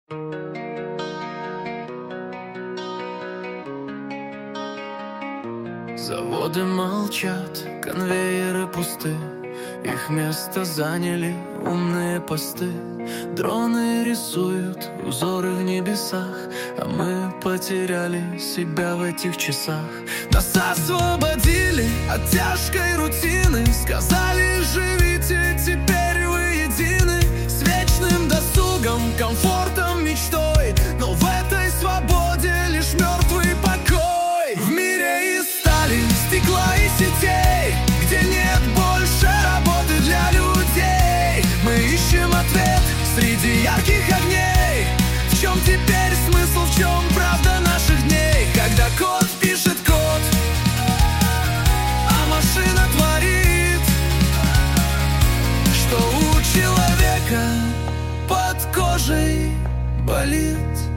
Заводы молчат, конвейеры пусты, их место заняли умные посты. Дроны рисуют узоры в небесах, а мы потеряли себя в этих часах. Нас освободили от тяжкой рутины, сказали: живите, теперь вы едины. С вечным досугом, комфортом, мечтой, но в этой свободе лишь мертвый покой. В мире из стали, стекла и сетей, где нет больше работы для людей, мы ищем ответ среди ярких огней. В чем теперь смысл, в чем правда наших дней? Когда код пишет код, а машина творит, что у человека под кожей болит.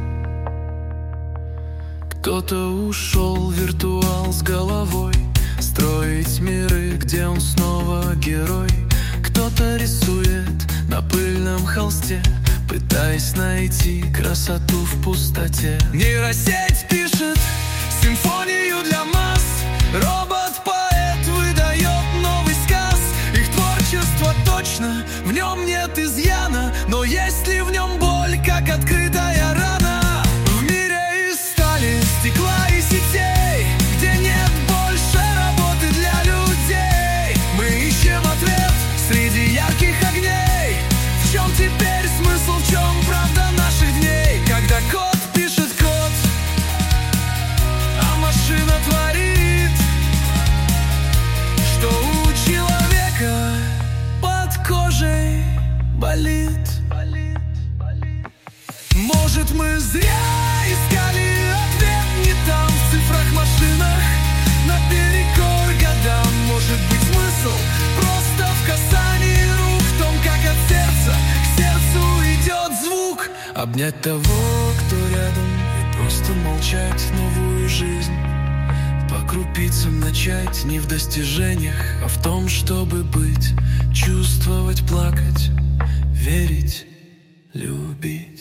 Кто-то ушел в виртуал с головой, строить миры, где он снова герой. Кто-то рисует на пыльном холсте, пытаясь найти красоту в пустоте. Нейросеть пишет симфонию для масс, робот-поэт выдает новый сказ. Их творчество точно, в нем нет изъяна, но есть ли в нем боль, как открытая рана? В мире из стали, стекла и сетей, где нет больше работы для людей, мы ищем ответ среди ярких огней. В чем теперь смысл, в чем правда наших дней? Когда код пишет код, а машина творит, что у человека под кожей болит. Может, мы зря искали ответ не там, в цифрах, машинах, наперекор годам. Может быть, смысл просто в касании рук, в том, как от сердца к сердцу идет звук. Обнять того, кто рядом, и просто молчать новую жизнь. По крупицам начать не в достижениях, а в том, чтобы быть, чувствовать, плакать, верить, любить.